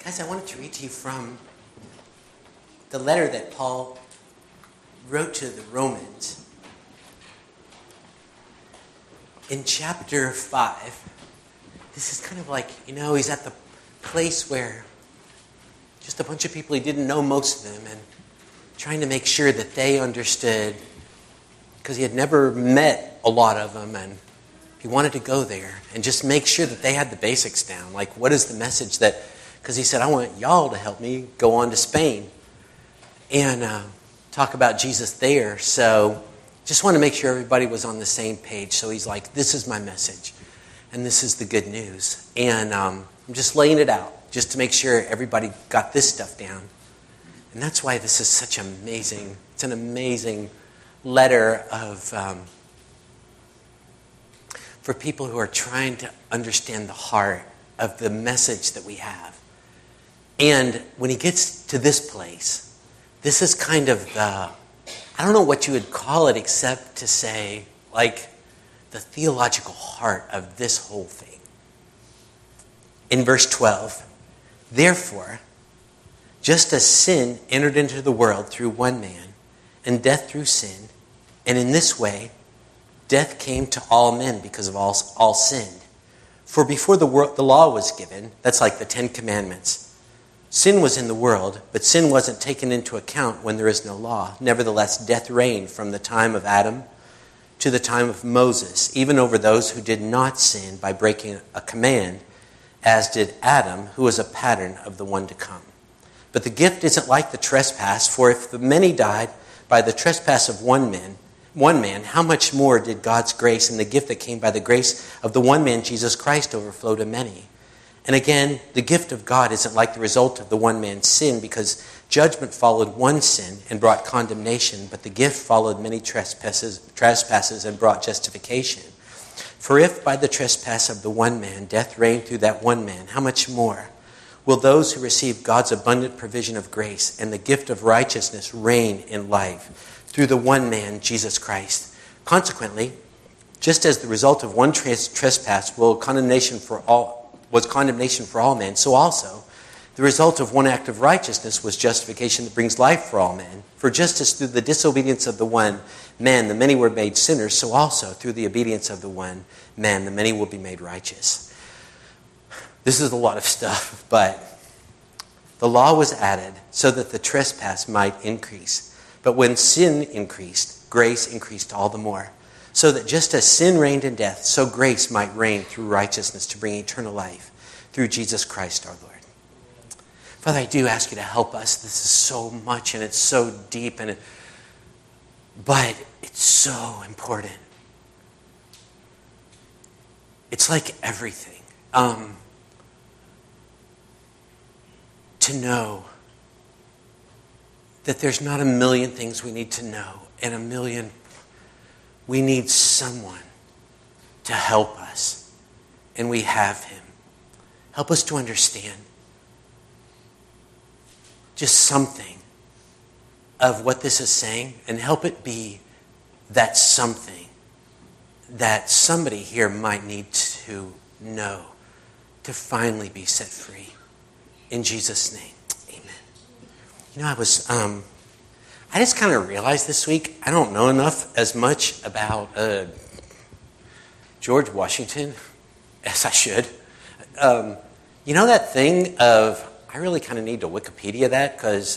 Guys, I wanted to read to you from the letter that Paul wrote to the Romans. In chapter 5, this is kind of like, he's at the place where just a bunch of people, he didn't know most of them, and trying to make sure that they understood, because he had never met a lot of them, and he wanted to go there and just make sure that they had the basics down. Like, what is the message that, because he said, I want y'all to help me go on to Spain and talk about Jesus there. So just want to make sure everybody was on the same page. So he's like, this is my message, and this is the good news. And I'm just laying it out just to make sure everybody got this stuff down. And that's why this is such amazing. It's an amazing letter of for people who are trying to understand the heart of the message that we have. And when he gets to this place, this is kind of I don't know what you would call it except to say, like, the theological heart of this whole thing. In verse 12, therefore, just as sin entered into the world through one man, and death through sin, and in this way, death came to all men because of all sinned. For before the law was given, that's like the 10 Commandments, sin was in the world, but sin wasn't taken into account when there is no law. Nevertheless, death reigned from the time of Adam to the time of Moses, even over those who did not sin by breaking a command, as did Adam, who was a pattern of the one to come. But the gift isn't like the trespass, for if the many died by the trespass of one man, how much more did God's grace and the gift that came by the grace of the one man, Jesus Christ, overflow to many? And again, the gift of God isn't like the result of the one man's sin, because judgment followed one sin and brought condemnation, but the gift followed many trespasses and brought justification. For if by the trespass of the one man death reigned through that one man, how much more will those who receive God's abundant provision of grace and the gift of righteousness reign in life through the one man, Jesus Christ? Consequently, just as the result of one trespass was condemnation for all men, so also the result of one act of righteousness was justification that brings life for all men. For just as through the disobedience of the one man the many were made sinners, so also through the obedience of the one man the many will be made righteous. This is a lot of stuff, but the law was added so that the trespass might increase. But when sin increased, grace increased all the more. So that just as sin reigned in death, so grace might reign through righteousness to bring eternal life through Jesus Christ our Lord. Father, I do ask you to help us. This is so much and it's so deep, but it's so important. It's like everything. To know that there's not a million things we need to know and we need someone to help us, and we have him. Help us to understand just something of what this is saying, and help it be that something that somebody here might need to know to finally be set free. In Jesus' name, amen. I just kind of realized this week, I don't know as much about George Washington as I should. That thing of, I really kind of need to Wikipedia that, because,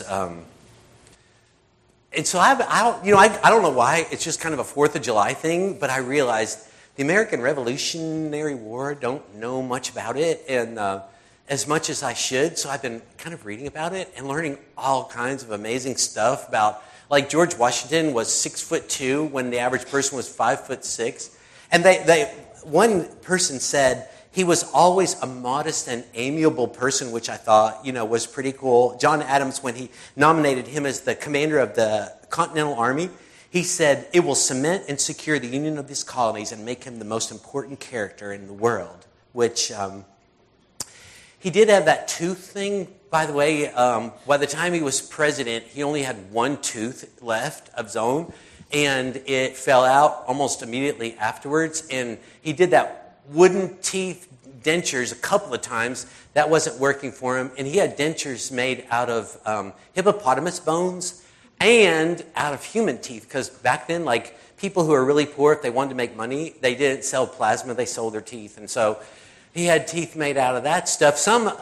and so I don't know why, it's just kind of a 4th of July thing, but I realized the American Revolutionary War, don't know much about it, and as much as I should, so I've been kind of reading about it and learning all kinds of amazing stuff about, like, George Washington was 6'2" when the average person was 5'6", and one person said he was always a modest and amiable person, which I thought, was pretty cool. John Adams, when he nominated him as the commander of the Continental Army, he said, it will cement and secure the union of these colonies and make him the most important character in the world, which he did have that tooth thing, by the way. By the time he was president, he only had one tooth left of his own, and it fell out almost immediately afterwards. And he did that wooden teeth dentures a couple of times. That wasn't working for him. And he had dentures made out of hippopotamus bones and out of human teeth. Because back then, like, people who were really poor, if they wanted to make money, they didn't sell plasma, they sold their teeth. And so he had teeth made out of that stuff.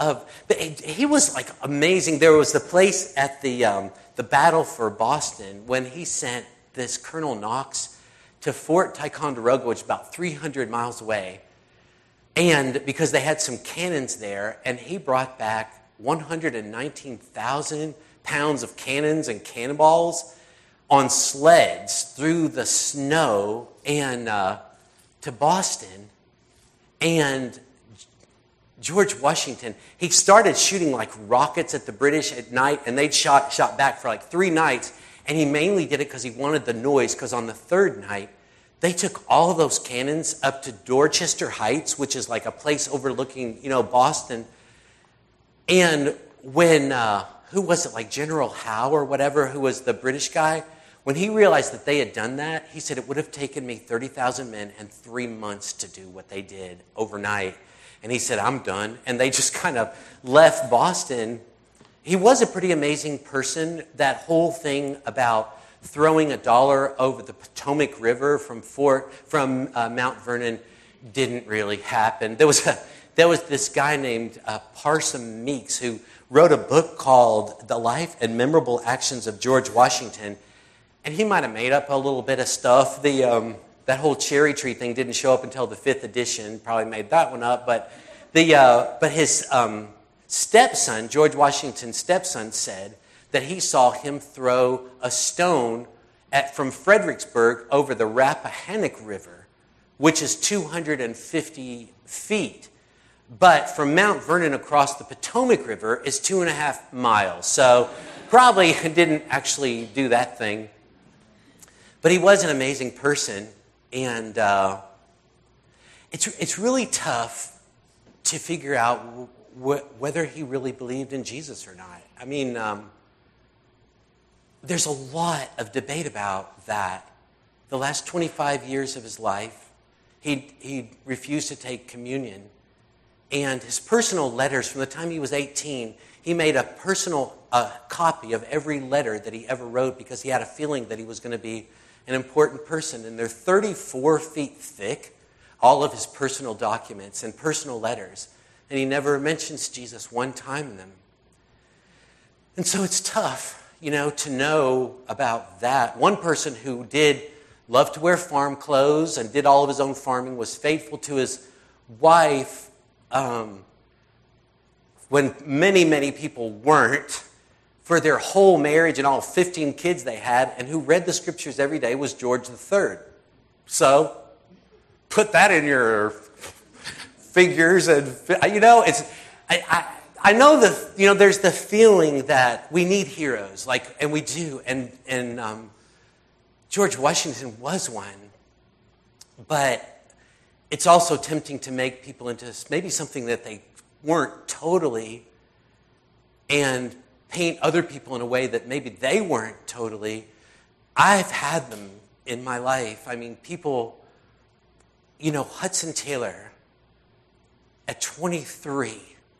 He was like amazing. There was the place at the battle for Boston when he sent this Colonel Knox to Fort Ticonderoga, which is about 300 miles away. And because they had some cannons there, and he brought back 119,000 pounds of cannons and cannonballs on sleds through the snow and to Boston. And George Washington, he started shooting like rockets at the British at night, and they'd shot back for like 3 nights. And he mainly did it because he wanted the noise, because on the 3rd night, they took all of those cannons up to Dorchester Heights, which is like a place overlooking, Boston. And when, who was it, like General Howe or whatever, who was the British guy, when he realized that they had done that, he said, it would have taken me 30,000 men and 3 months to do what they did overnight. And he said, I'm done. And they just kind of left Boston. He was a pretty amazing person. That whole thing about throwing $1 over the Potomac River from Mount Vernon didn't really happen. There was this guy named Parson Meeks who wrote a book called The Life and Memorable Actions of George Washington. And he might have made up a little bit of stuff. That whole cherry tree thing didn't show up until the 5th edition. Probably made that one up. But his stepson, George Washington's stepson, said that he saw him throw a stone from Fredericksburg over the Rappahannock River, which is 250 feet. But from Mount Vernon across the Potomac River is 2.5 miles. So probably didn't actually do that thing. But he was an amazing person. And it's really tough to figure out whether he really believed in Jesus or not. I mean, there's a lot of debate about that. The last 25 years of his life, he refused to take communion. And his personal letters, from the time he was 18, he made a personal copy of every letter that he ever wrote, because he had a feeling that he was going to be an important person. And they're 34 feet thick, all of his personal documents and personal letters. And he never mentions Jesus one time in them. And so it's tough, to know about that. One person who did love to wear farm clothes and did all of his own farming, was faithful to his wife when many, many people weren't, for their whole marriage and all 15 kids they had, and who read the scriptures every day, was George III. So put that in your figures, and it's I know there's the feeling that we need heroes, and we do, and George Washington was one, but it's also tempting to make people into maybe something that they weren't totally, and paint other people in a way that maybe they weren't totally. I've had them in my life. I mean, people, Hudson Taylor at 23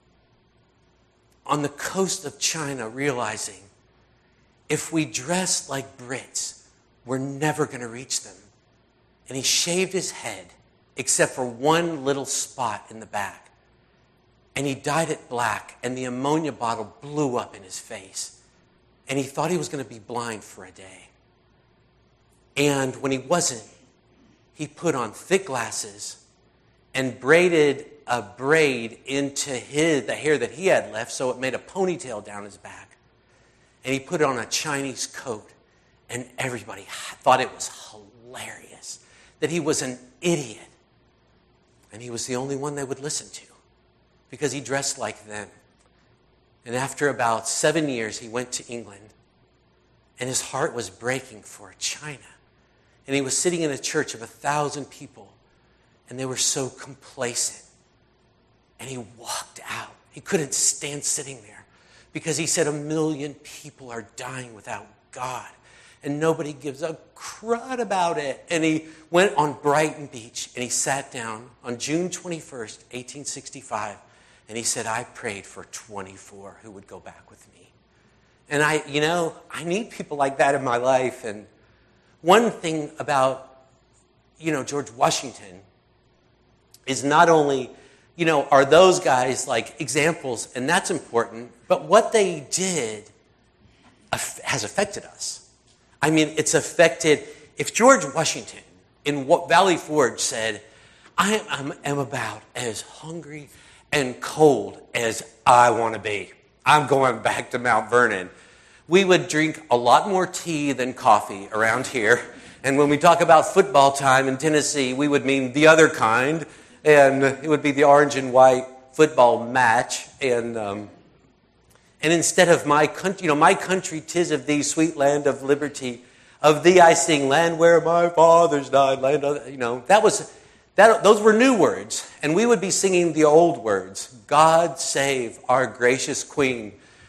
on the coast of China, realizing if we dress like Brits, we're never going to reach them. And he shaved his head except for one little spot in the back. And he dyed it black, and the ammonia bottle blew up in his face. And he thought he was going to be blind for a day. And when he wasn't, he put on thick glasses and braided a braid into the hair that he had left, so it made a ponytail down his back. And he put on a Chinese coat, and everybody thought it was hilarious, that he was an idiot. And he was the only one they would listen to, because he dressed like them. And after about 7 years, he went to England, and his heart was breaking for China. And he was sitting in a church of 1,000 people, and they were so complacent. And he walked out. He couldn't stand sitting there, because he said 1 million people are dying without God. and nobody gives a crud about it. And he went on Brighton Beach, and he sat down on June 21st, 1865, and he said, I prayed for 24 who would go back with me. And I need people like that in my life. And one thing about, George Washington is not only, are those guys like examples, and that's important, but what they did has affected us. I mean, it's affected, if George Washington in Valley Forge said, I am about as hungry and cold as I want to be. I'm going back to Mount Vernon. We would drink a lot more tea than coffee around here. And when we talk about football time in Tennessee, we would mean the other kind. And it would be the orange and white football match. And instead of my country, 'tis of thee, sweet land of liberty, of thee I sing, land where my fathers died, land of, those were new words. And we would be singing the old words. God save our gracious queen.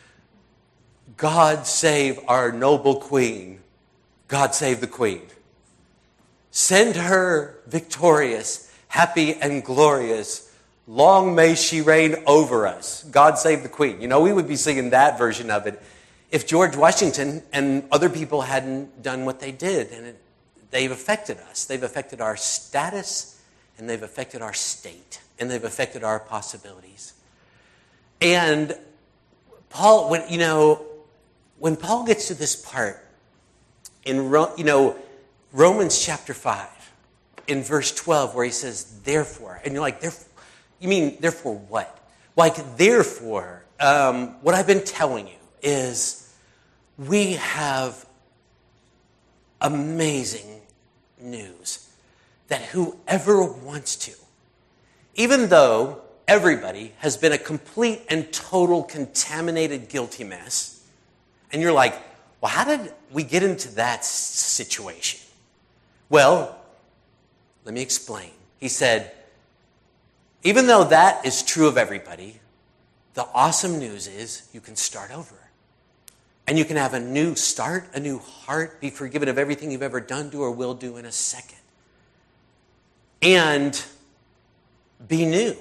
God save our noble queen. God save the queen. Send her victorious, happy and glorious. Long may she reign over us. God save the queen. We would be singing that version of it if George Washington and other people hadn't done what they did. And they've affected us. They've affected our status, and they've affected our state, and they've affected our possibilities. And Paul, when Paul gets to this part in Romans chapter 5, in verse 12, where he says, therefore, and you're like, you mean therefore what? Like, therefore, what I've been telling you is we have amazing news that whoever wants to, even though everybody has been a complete and total contaminated, guilty mess, and you're like, well, how did we get into that situation? Well, let me explain. He said, even though that is true of everybody, the awesome news is you can start over. And you can have a new start, a new heart, be forgiven of everything you've ever done, do, or will do in a second. And be new.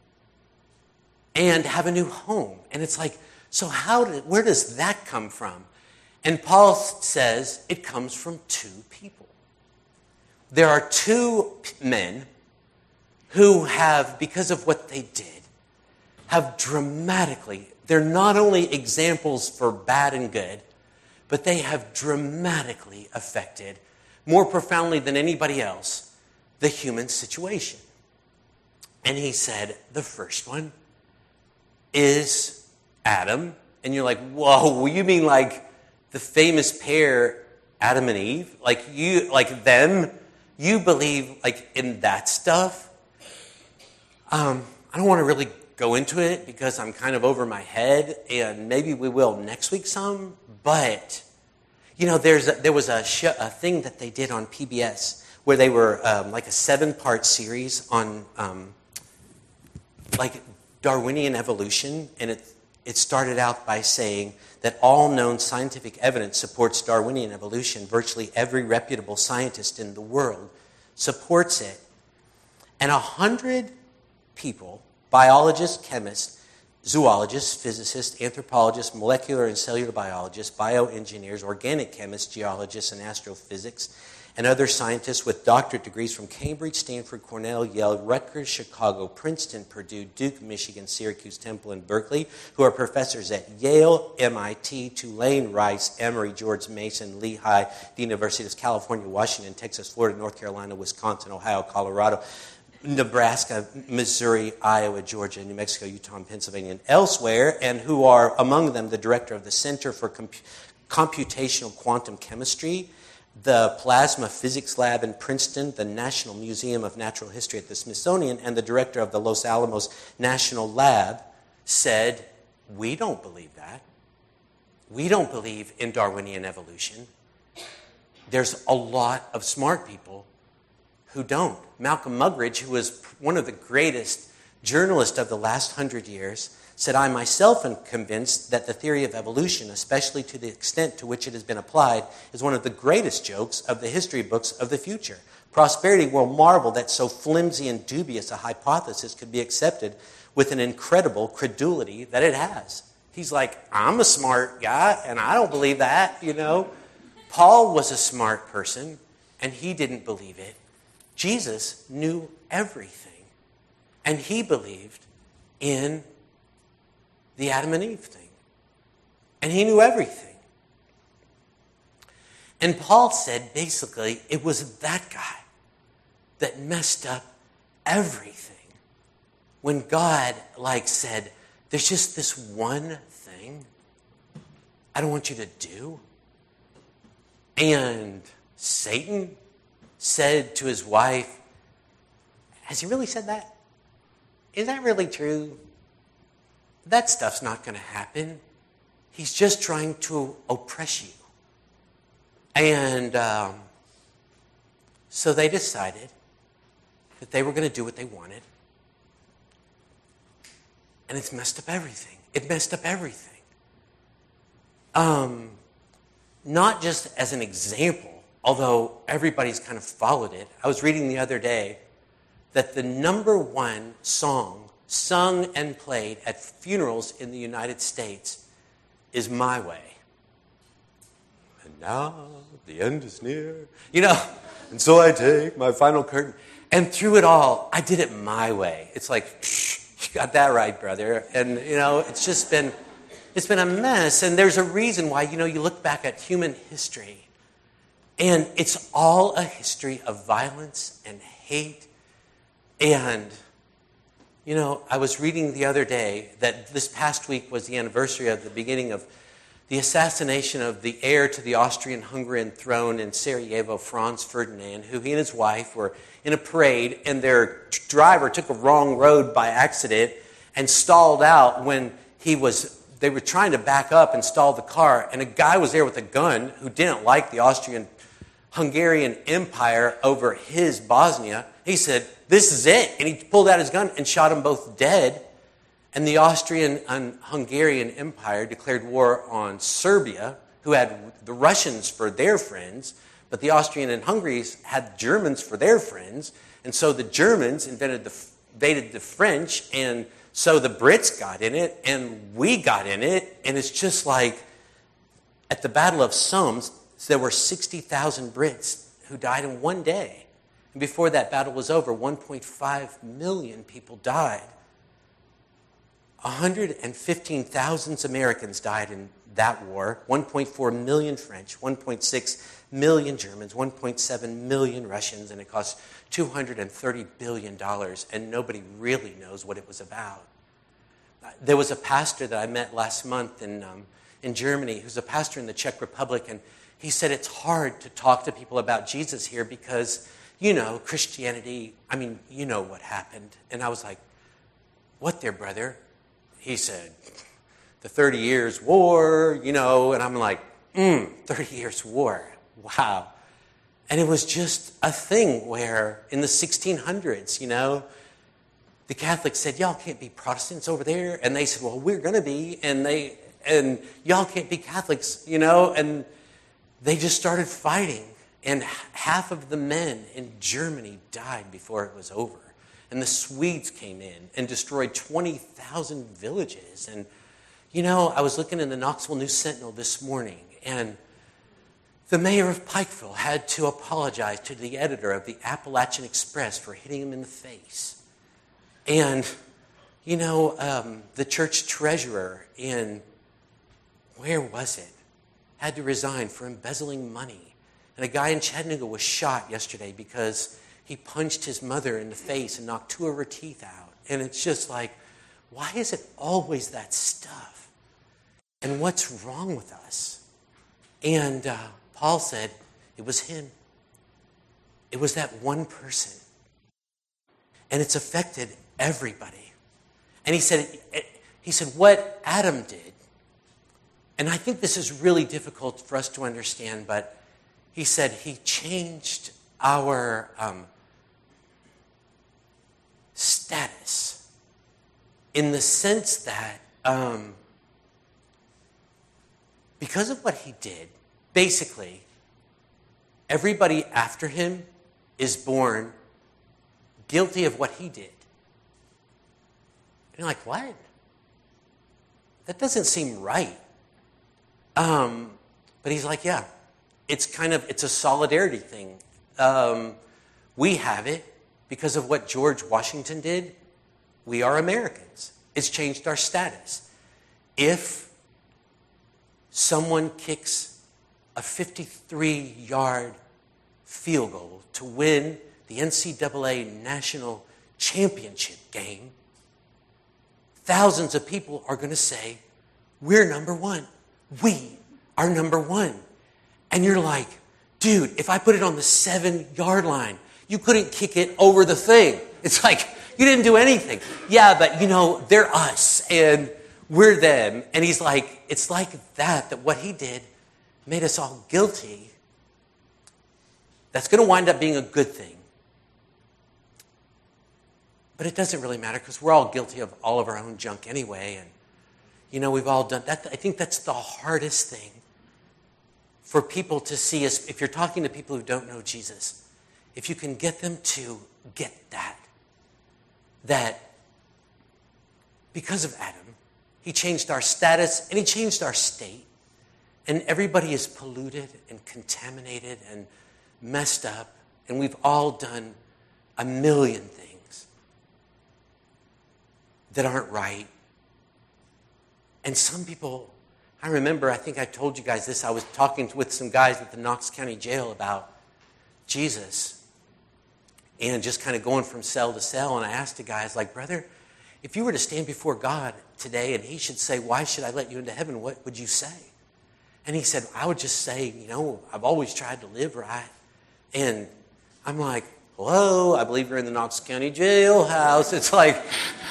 And have a new home. And it's like, so where does that come from? And Paul says it comes from two people. There are two men who have, because of what they did, have dramatically, they're not only examples for bad and good, but they have dramatically affected, more profoundly than anybody else, the human situation. And he said, the first one is Adam. And you're like, whoa, you mean like the famous pair, Adam and Eve? Like them? You believe like in that stuff? I don't want to really go into it because I'm kind of over my head, and maybe we will next week some. But there was a thing that they did on PBS where they were like a 7-part series on like Darwinian evolution, and it started out by saying that all known scientific evidence supports Darwinian evolution. Virtually every reputable scientist in the world supports it. And 100 people, biologists, chemists, zoologists, physicists, anthropologists, molecular and cellular biologists, bioengineers, organic chemists, geologists, and astrophysics, and other scientists with doctorate degrees from Cambridge, Stanford, Cornell, Yale, Rutgers, Chicago, Princeton, Purdue, Duke, Michigan, Syracuse, Temple, and Berkeley, who are professors at Yale, MIT, Tulane, Rice, Emory, George Mason, Lehigh, the Universities of California, Washington, Texas, Florida, North Carolina, Wisconsin, Ohio, Colorado, Nebraska, Missouri, Iowa, Georgia, New Mexico, Utah, and Pennsylvania, and elsewhere, and who are among them the director of the Center for Computational Quantum Chemistry, the Plasma Physics Lab in Princeton, the National Museum of Natural History at the Smithsonian, and the director of the Los Alamos National Lab, said, we don't believe that. We don't believe in Darwinian evolution. There's a lot of smart people who don't. Malcolm Muggeridge, who was one of the greatest journalists of the last 100 years, said, I myself am convinced that the theory of evolution, especially to the extent to which it has been applied, is one of the greatest jokes of the history books of the future. Prosperity will marvel that so flimsy and dubious a hypothesis could be accepted with an incredible credulity that it has. He's like, I'm a smart guy, and I don't believe that, Paul was a smart person, and he didn't believe it. Jesus knew everything, and he believed in the Adam and Eve thing. And he knew everything. And Paul said, basically, it was that guy that messed up everything. When God, said, there's just this one thing I don't want you to do. And Satan said to his wife, has he really said that? Is that really true? That stuff's not going to happen. He's just trying to oppress you. And so they decided that they were going to do what they wanted. And it's messed up everything. It messed up everything. Not just as an example, although everybody's kind of followed it. I was reading the other day that the number one song sung and played at funerals in the United States is My Way. And now the end is near. And so I take my final curtain. And through it all, I did it my way. It's like, you got that right, brother. And, it's just been a mess. And there's a reason why, you look back at human history, and it's all a history of violence and hate. And, I was reading the other day that this past week was the anniversary of the beginning of the assassination of the heir to the Austrian-Hungarian throne in Sarajevo, Franz Ferdinand, who he and his wife were in a parade, and their driver took a wrong road by accident and stalled out when they were trying to back up and stall the car, and a guy was there with a gun who didn't like the Austrian-Hungarian Empire over his Bosnia. He said, this is it. And he pulled out his gun and shot them both dead. And the Austrian and Hungarian Empire declared war on Serbia, who had the Russians for their friends, but the Austrian and Hungaries had Germans for their friends. And so the Germans invaded the French, and so the Brits got in it, and we got in it. And it's just like at the Battle of Somme, there were 60,000 Brits who died in one day. And before that battle was over, 1.5 million people died. 115,000 Americans died in that war, 1.4 million French, 1.6 million Germans, 1.7 million Russians, and it cost $230 billion, and nobody really knows what it was about. There was a pastor that I met last month in Germany who's a pastor in the Czech Republic, and he said it's hard to talk to people about Jesus here because, Christianity, what happened. And I was like, what there, brother? He said, the 30 Years' War, and I'm like, 30 Years' War, wow. And it was just a thing where in the 1600s, the Catholics said, y'all can't be Protestants over there. And they said, well, we're going to be. And y'all can't be Catholics, and they just started fighting. And half of the men in Germany died before it was over. And the Swedes came in and destroyed 20,000 villages. And, I was looking in the Knoxville News-Sentinel this morning, and the mayor of Pikeville had to apologize to the editor of the Appalachian Express for hitting him in the face. And, the church treasurer where was it? Had to resign for embezzling money. And a guy in Chattanooga was shot yesterday because he punched his mother in the face and knocked 2 of her teeth out. And it's just like, why is it always that stuff? And what's wrong with us? And Paul said it was him. It was that one person. And it's affected everybody. And he said what Adam did, and I think this is really difficult for us to understand, but he said he changed our status in the sense that because of what he did, basically, everybody after him is born guilty of what he did. And you're like, what? That doesn't seem right. But he's like, yeah, it's a solidarity thing. We have it because of what George Washington did. We are Americans. It's changed our status. If someone kicks a 53-yard field goal to win the NCAA national championship game, thousands of people are going to say, we're number one. We are number one. And you're like, dude, if I put it on the 7-yard line, you couldn't kick it over the thing. It's like, you didn't do anything. Yeah, but they're us and we're them. And he's like, it's like that what he did made us all guilty. That's going to wind up being a good thing. But it doesn't really matter because we're all guilty of all of our own junk anyway. And, we've all done that. I think that's the hardest thing for people to see is if you're talking to people who don't know Jesus, if you can get them to get that because of Adam, he changed our status and he changed our state. And everybody is polluted and contaminated and messed up. And we've all done a million things that aren't right. And some people, I remember, I think I told you guys this, I was talking with some guys at the Knox County Jail about Jesus and just kind of going from cell to cell. And I asked the guys, like, brother, if you were to stand before God today and he should say, why should I let you into heaven? What would you say? And he said, I would just say, I've always tried to live right. And I'm like, hello, I believe you're in the Knox County jailhouse. It's like,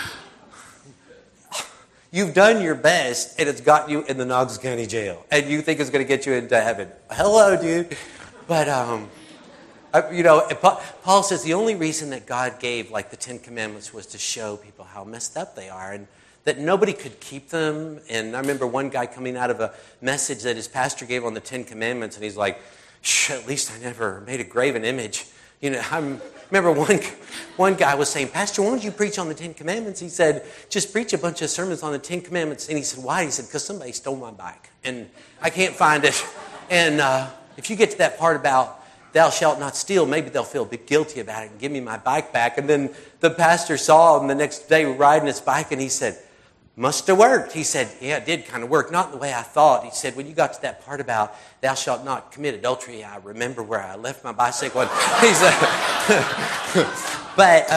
you've done your best, and it's got you in the Knox County jail. And you think it's going to get you into heaven. Hello, dude. But, Paul says the only reason that God gave, the Ten Commandments was to show people how messed up they are and that nobody could keep them. And I remember one guy coming out of a message that his pastor gave on the Ten Commandments, and he's like, at least I never made a graven image. I remember one guy was saying, Pastor, why don't you preach on the Ten Commandments? He said, just preach a bunch of sermons on the Ten Commandments. And he said, why? He said, because somebody stole my bike, and I can't find it. And if you get to that part about thou shalt not steal, maybe they'll feel a bit guilty about it and give me my bike back. And then the pastor saw him the next day riding his bike, and he said, must have worked. He said, yeah, it did kind of work. Not the way I thought. He said, when you got to that part about thou shalt not commit adultery, I remember where I left my bicycle. He said, but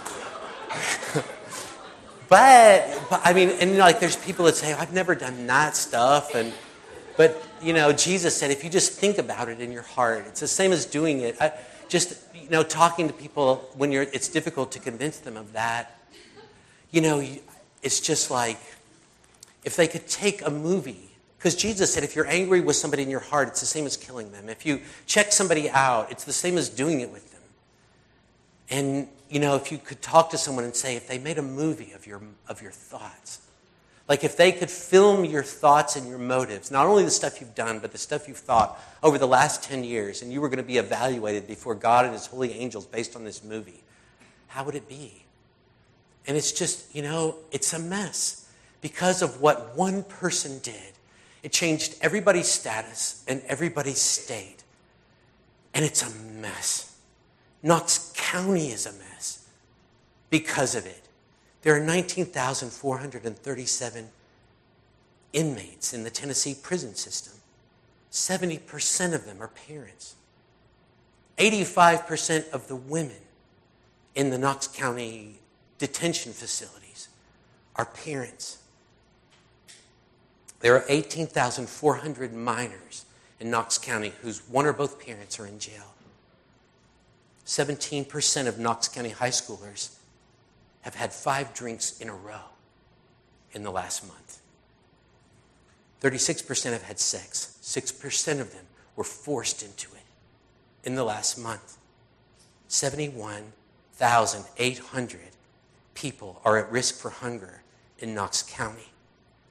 I mean, and there's people that say, I've never done that stuff. But Jesus said, if you just think about it in your heart, it's the same as doing it. Talking to people when it's difficult to convince them of that. It's just like if they could take a movie, because Jesus said if you're angry with somebody in your heart, it's the same as killing them. If you check somebody out, it's the same as doing it with them. And, if you could talk to someone and say, if they made a movie of your thoughts, like if they could film your thoughts and your motives, not only the stuff you've done, but the stuff you've thought over the last 10 years, and you were going to be evaluated before God and his holy angels based on this movie, how would it be? And it's just, it's a mess because of what one person did. It changed everybody's status and everybody's state. And it's a mess. Knox County is a mess because of it. There are 19,437 inmates in the Tennessee prison system. 70% of them are parents. 85% of the women in the Knox County detention facilities are parents. There are 18,400 minors in Knox County whose one or both parents are in jail. 17% of Knox County high schoolers have had 5 drinks in a row in the last month. 36% have had sex. 6% of them were forced into it in the last month. 71,800 people are at risk for hunger in Knox County.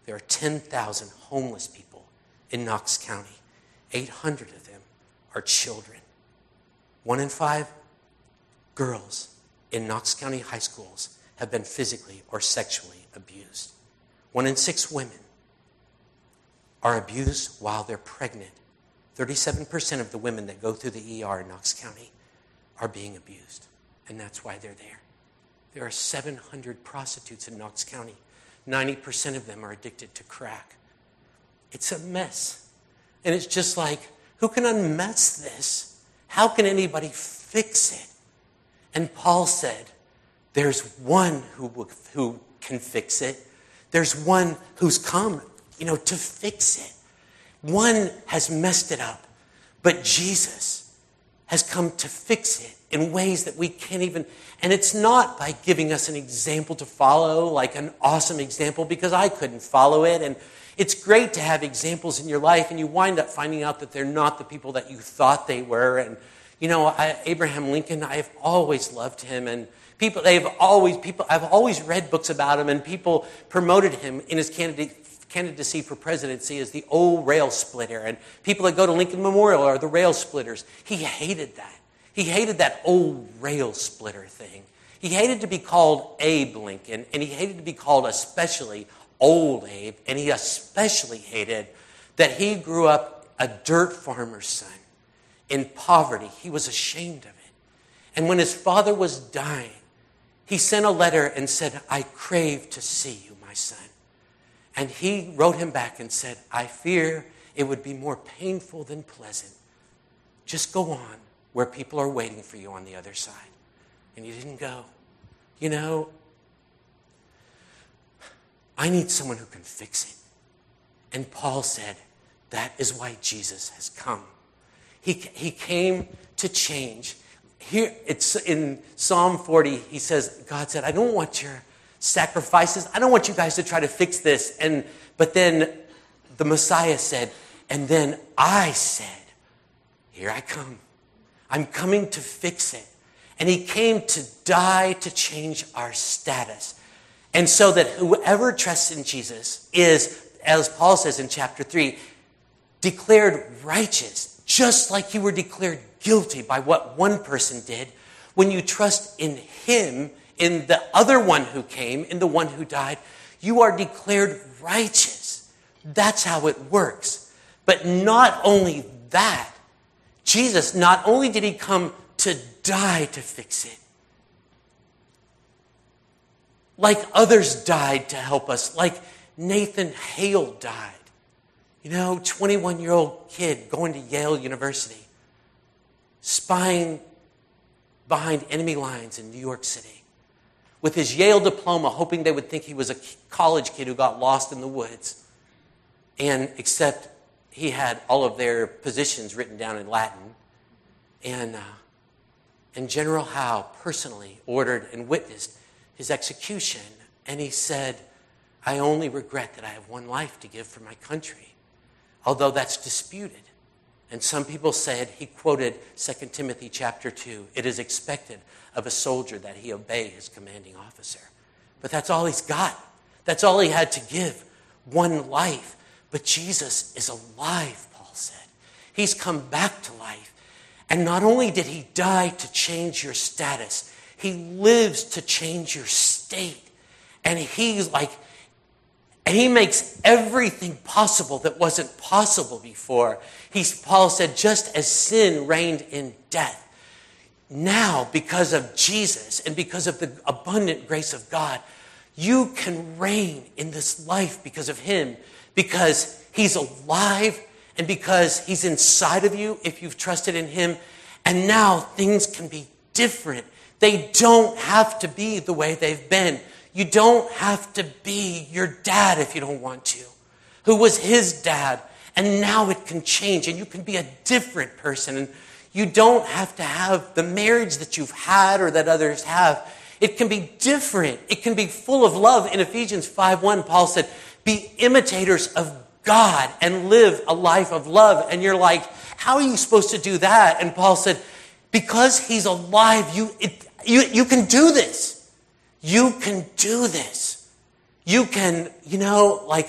There are 10,000 homeless people in Knox County. 800 of them are children. 1 in 5 girls in Knox County high schools have been physically or sexually abused. 1 in 6 women are abused while they're pregnant. 37% of the women that go through the ER in Knox County are being abused, and that's why they're there. There are 700 prostitutes in Knox County. 90% of them are addicted to crack. It's a mess. And it's just like, who can unmess this? How can anybody fix it? And Paul said, there's one who can fix it. There's one who's come, to fix it. One has messed it up, but Jesus has come to fix it in ways that we can't even. And it's not by giving us an example to follow, like an awesome example, because I couldn't follow it. And it's great to have examples in your life, and you wind up finding out that they're not the people that you thought they were. And, Abraham Lincoln, I've always loved him. And I've always read books about him, and people promoted him in his candidacy for presidency as the old rail splitter. And people that go to Lincoln Memorial are the rail splitters. He hated that. He hated that old rail splitter thing. He hated to be called Abe Lincoln, and he hated to be called especially Old Abe, and he especially hated that he grew up a dirt farmer's son in poverty. He was ashamed of it. And when his father was dying, he sent a letter and said, I crave to see you, my son. And he wrote him back and said, I fear it would be more painful than pleasant. Just go on where people are waiting for you on the other side. And he didn't go. I need someone who can fix it. And Paul said, that is why Jesus has come. He came to change. Here, it's in Psalm 40, he says, God said, I don't want your sacrifices. I don't want you guys to try to fix this. But then the Messiah said, and then I said, here I come. I'm coming to fix it. And he came to die to change our status. And so that whoever trusts in Jesus is, as Paul says in chapter 3, declared righteous, just like you were declared guilty by what one person did. When you trust in him, in the other one who came, in the one who died, you are declared righteous. That's how it works. But not only that, Jesus, not only did he come to die to fix it, like others died to help us, like Nathan Hale died. 21-year-old kid going to Yale University, spying behind enemy lines in New York City, with his Yale diploma, hoping they would think he was a college kid who got lost in the woods. And except he had all of their positions written down in Latin. And General Howe personally ordered and witnessed his execution. And he said, I only regret that I have one life to give for my country. Although that's disputed. And some people said, he quoted 2 Timothy chapter 2, it is expected of a soldier that he obey his commanding officer. But that's all he's got. That's all he had to give, one life. But Jesus is alive, Paul said. He's come back to life. And not only did he die to change your status, he lives to change your state. And he makes everything possible that wasn't possible before. Paul said, just as sin reigned in death, now because of Jesus and because of the abundant grace of God, you can reign in this life because of him, because he's alive and because he's inside of you if you've trusted in him. And now things can be different. They don't have to be the way they've been. You don't have to be your dad if you don't want to, who was his dad. And now it can change and you can be a different person. And you don't have to have the marriage that you've had or that others have. It can be different. It can be full of love. In Ephesians 5:1, Paul said, be imitators of God and live a life of love. And you're like, how are you supposed to do that? And Paul said, because he's alive, you can do this. You can do this. You can,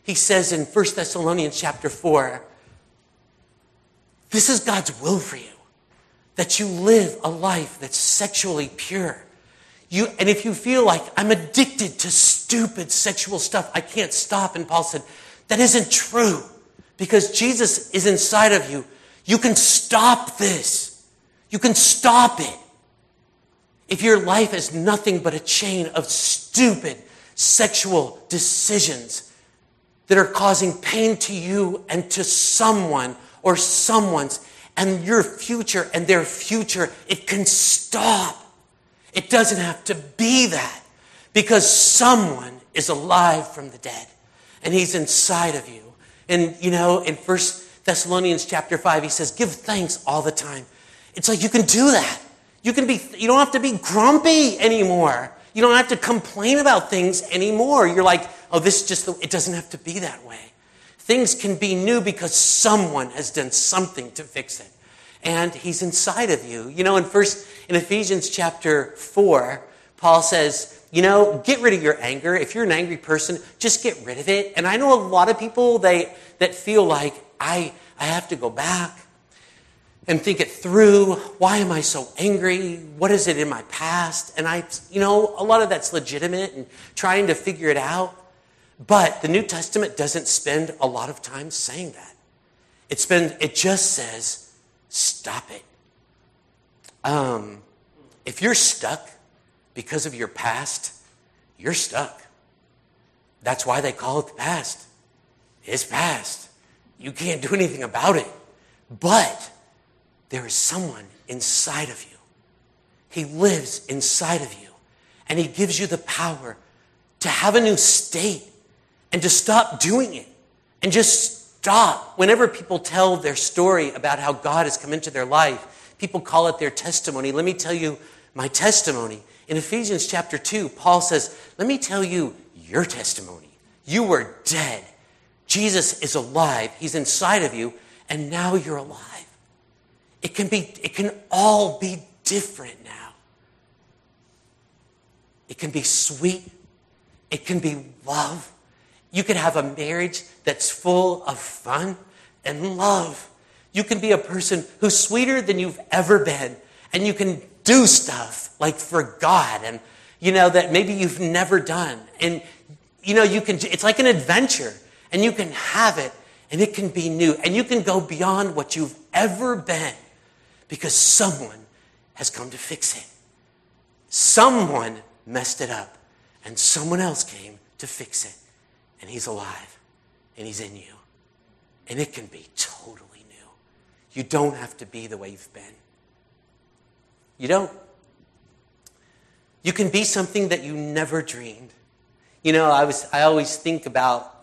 he says in 1 Thessalonians chapter 4, this is God's will for you, that you live a life that's sexually pure. And if you feel like, I'm addicted to stupid sexual stuff, I can't stop. And Paul said, that isn't true. Because Jesus is inside of you. You can stop this. You can stop it. If your life is nothing but a chain of stupid sexual decisions that are causing pain to you and to someone or someone's, and your future and their future, it can stop. It doesn't have to be that, because someone is alive from the dead and he's inside of you. And in 1 Thessalonians chapter 5, he says, give thanks all the time. It's like you can do that. You don't have to be grumpy anymore. You don't have to complain about things anymore. You're like, it doesn't have to be that way. Things can be new because someone has done something to fix it. And he's inside of you. In Ephesians chapter 4, Paul says, get rid of your anger. If you're an angry person, just get rid of it. And I know a lot of people that feel like, I have to go back and think it through. Why am I so angry? What is it in my past? And a lot of that's legitimate and trying to figure it out. But the New Testament doesn't spend a lot of time saying that. It just says, stop it. If you're stuck because of your past, you're stuck. That's why they call it the past. It's past. You can't do anything about it. But there is someone inside of you. He lives inside of you. And he gives you the power to have a new state and to stop doing it. And just stop. Whenever people tell their story about how God has come into their life, people call it their testimony. Let me tell you my testimony. In Ephesians chapter 2, Paul says, let me tell you your testimony. You were dead. Jesus is alive. He's inside of you. And now you're alive. It can all be different now. It can be sweet. It can be love. You can have a marriage that's full of fun and love. You can be a person who's sweeter than you've ever been. And you can do stuff like for God and, that maybe you've never done. And, it's like an adventure. And you can have it and it can be new. And you can go beyond what you've ever been because someone has come to fix it. Someone messed it up and someone else came to fix it. And he's alive, and he's in you. And it can be totally new. You don't have to be the way you've been. You don't. You can be something that you never dreamed. I always think about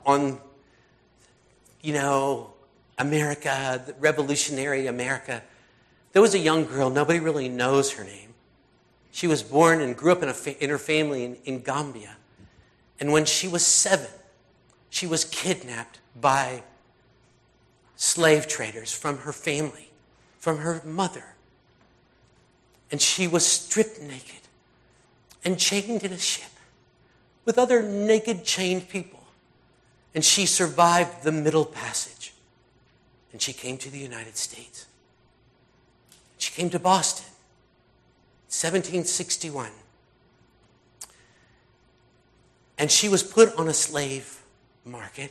America, the revolutionary America. There was a young girl, nobody really knows her name. She was born and grew up in her family in Gambia. And when she was 7, she was kidnapped by slave traders from her family, from her mother. And she was stripped naked and chained in a ship with other naked, chained people. And she survived the Middle Passage. And she came to the United States. She came to Boston, 1761. And she was put on a slave market,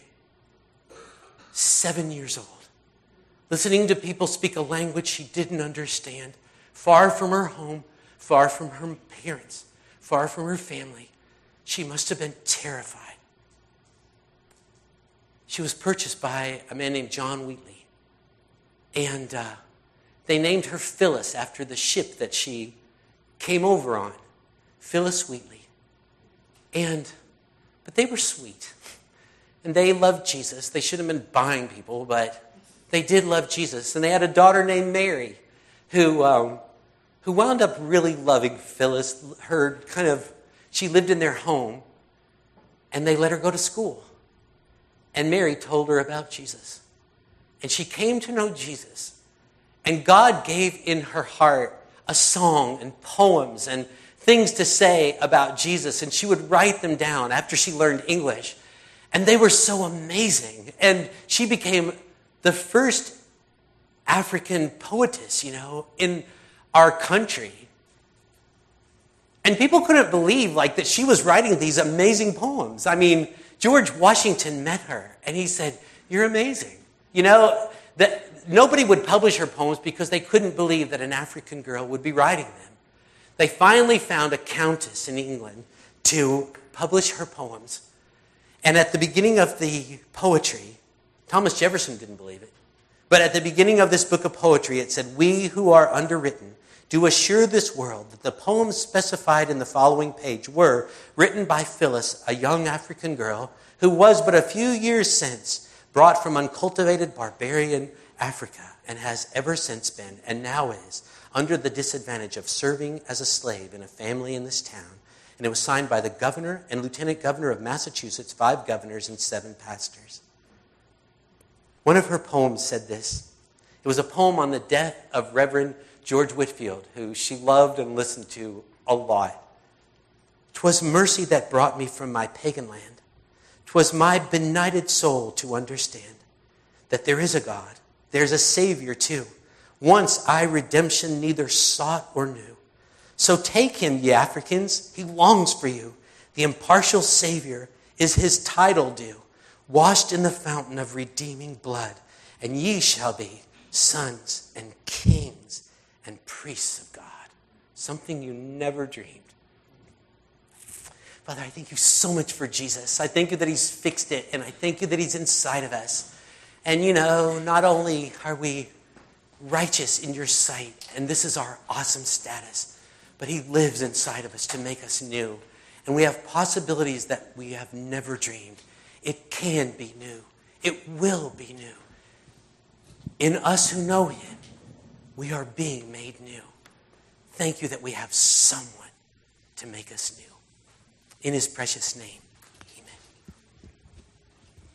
7 years old, listening to people speak a language she didn't understand, far from her home, far from her parents, far from her family. She must have been terrified. She was purchased by a man named John Wheatley. And they named her Phyllis after the ship that she came over on, Phyllis Wheatley. But they were sweet. And they loved Jesus. They should have been buying people, but they did love Jesus. And they had a daughter named Mary who wound up really loving Phyllis. She lived in their home, and they let her go to school. And Mary told her about Jesus. And she came to know Jesus. And God gave in her heart a song and poems and things to say about Jesus. And she would write them down after she learned English. And they were so amazing. And she became the first African poetess, in our country. And people couldn't believe that she was writing these amazing poems. I mean, George Washington met her and he said, "You're amazing." That nobody would publish her poems because they couldn't believe that an African girl would be writing them. They finally found a countess in England to publish her poems. And at the beginning of the poetry, Thomas Jefferson didn't believe it, but at the beginning of this book of poetry, it said, "We who are underwritten do assure this world that the poems specified in the following page were written by Phyllis, a young African girl who was but a few years since brought from uncultivated barbarian Africa and has ever since been, and now is, under the disadvantage of serving as a slave in a family in this town." And it was signed by the governor and lieutenant governor of Massachusetts, 5 governors, and 7 pastors. One of her poems said this. It was a poem on the death of Reverend George Whitefield, who she loved and listened to a lot. "'Twas mercy that brought me from my pagan land. 'Twas my benighted soul to understand that there is a God, there's a Savior too. Once I redemption neither sought or knew. So take him, ye Africans, he longs for you. The impartial Savior is his title due, washed in the fountain of redeeming blood, and ye shall be sons and kings and priests of God." Something you never dreamed. Father, I thank you so much for Jesus. I thank you that he's fixed it, and I thank you that he's inside of us. And not only are we righteous in your sight, and this is our awesome status, but he lives inside of us to make us new. And we have possibilities that we have never dreamed. It can be new. It will be new. In us who know him, we are being made new. Thank you that we have someone to make us new. In his precious name.